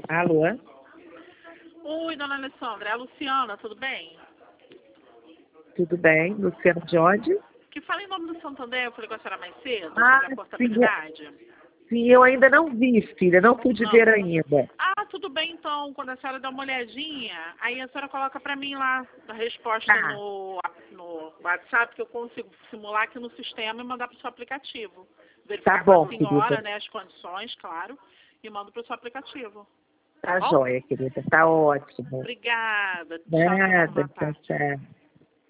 Alô? Oi, dona Alessandra, é a Luciana, tudo bem? Tudo bem? Luciano de onde? Que fala em nome do Santander, eu falei com a senhora mais cedo, Ah, sobre a portabilidade. sim, eu ainda não vi, filha, não pude Não. ver ainda. Ah, tudo bem então, quando a senhora dá uma olhadinha, aí a senhora coloca pra mim lá a resposta Tá. no WhatsApp, que eu consigo simular aqui no sistema e mandar pro seu aplicativo. Tá Verificar com bom, a senhora, querida. né, as condições, claro, e mando pro seu aplicativo. Tá Tá bom? joia, querida. Tá ótimo. Obrigada. Tchau, tenha uma Nada, boa tchau, tarde. tchau.